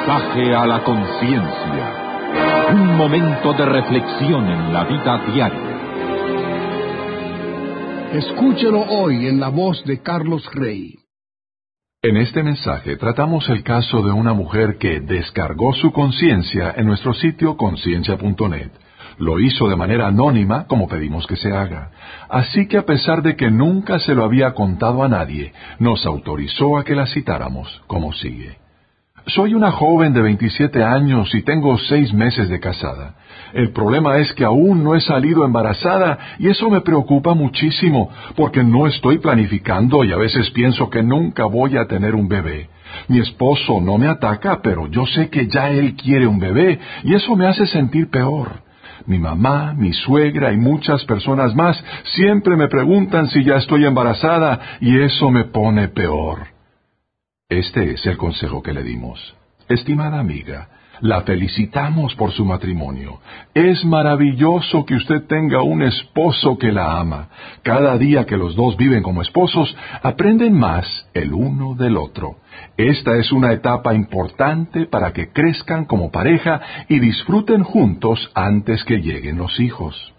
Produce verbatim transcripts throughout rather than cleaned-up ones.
Mensaje a la conciencia. Un momento de reflexión en la vida diaria. Escúchelo hoy en la voz de Carlos Rey. En este mensaje tratamos el caso de una mujer que descargó su conciencia en nuestro sitio conciencia punto net. Lo hizo de manera anónima, como pedimos que se haga. Así que a pesar de que nunca se lo había contado a nadie, nos autorizó a que la citáramos, como sigue. Soy una joven de veintisiete años y tengo seis meses de casada. El problema es que aún no he salido embarazada y eso me preocupa muchísimo, porque no estoy planificando y a veces pienso que nunca voy a tener un bebé. Mi esposo no me ataca, pero yo sé que ya él quiere un bebé y eso me hace sentir peor. Mi mamá, mi suegra y muchas personas más siempre me preguntan si ya estoy embarazada y eso me pone peor. Este es el consejo que le dimos. Estimada amiga, la felicitamos por su matrimonio. Es maravilloso que usted tenga un esposo que la ama. Cada día que los dos viven como esposos, aprenden más el uno del otro. Esta es una etapa importante para que crezcan como pareja y disfruten juntos antes que lleguen los hijos.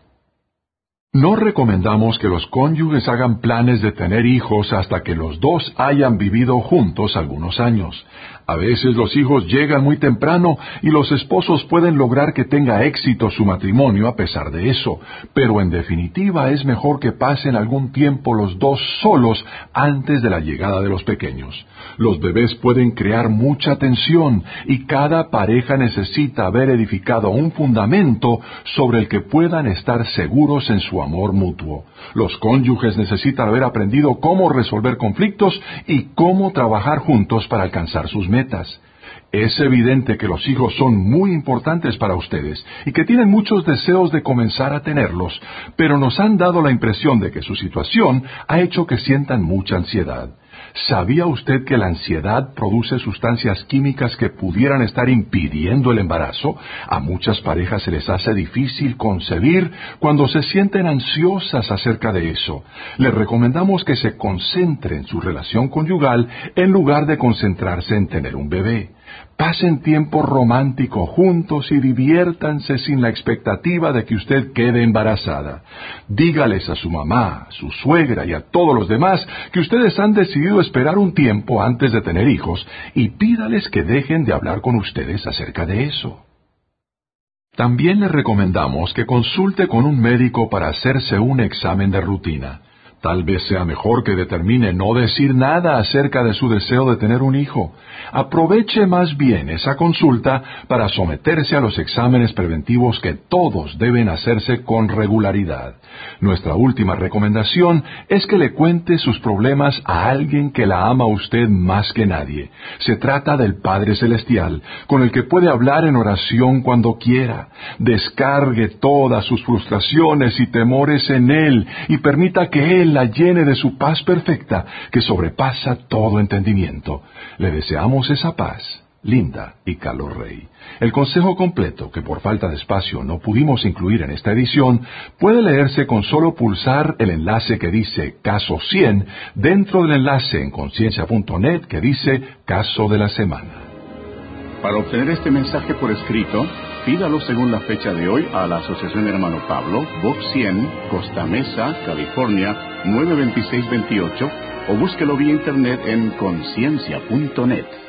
No recomendamos que los cónyuges hagan planes de tener hijos hasta que los dos hayan vivido juntos algunos años. A veces los hijos llegan muy temprano y los esposos pueden lograr que tenga éxito su matrimonio a pesar de eso, pero en definitiva es mejor que pasen algún tiempo los dos solos antes de la llegada de los pequeños. Los bebés pueden crear mucha tensión y cada pareja necesita haber edificado un fundamento sobre el que puedan estar seguros en su amor mutuo. Los cónyuges necesitan haber aprendido cómo resolver conflictos y cómo trabajar juntos para alcanzar sus metas. Es evidente que los hijos son muy importantes para ustedes y que tienen muchos deseos de comenzar a tenerlos, pero nos han dado la impresión de que su situación ha hecho que sientan mucha ansiedad. ¿Sabía usted que la ansiedad produce sustancias químicas que pudieran estar impidiendo el embarazo? A muchas parejas se les hace difícil concebir cuando se sienten ansiosas acerca de eso. Les recomendamos que se concentren en su relación conyugal en lugar de concentrarse en tener un bebé. Pasen tiempo romántico juntos y diviértanse sin la expectativa de que usted quede embarazada. Dígales a su mamá, a su suegra y a todos los demás que ustedes han decidido esperar un tiempo antes de tener hijos y pídales que dejen de hablar con ustedes acerca de eso. También les recomendamos que consulte con un médico para hacerse un examen de rutina. Tal vez sea mejor que determine no decir nada acerca de su deseo de tener un hijo. Aproveche más bien esa consulta para someterse a los exámenes preventivos que todos deben hacerse con regularidad. Nuestra última recomendación es que le cuente sus problemas a alguien que la ama a usted más que nadie. Se trata del Padre Celestial, con el que puede hablar en oración cuando quiera. Descargue todas sus frustraciones y temores en Él y permita que Él la llene de su paz perfecta, que sobrepasa todo entendimiento. Le deseamos esa paz. Linda y Carlos Rey. El consejo completo, que por falta de espacio no pudimos incluir en esta edición, puede leerse con solo pulsar el enlace que dice Caso cien dentro del enlace en conciencia punto net que dice Caso de la Semana. Para obtener este mensaje por escrito, pídalo según la fecha de hoy a la Asociación Hermano Pablo, Box cien, Costa Mesa, California, nueve dos seis dos ocho, o búsquelo vía internet en conciencia punto net.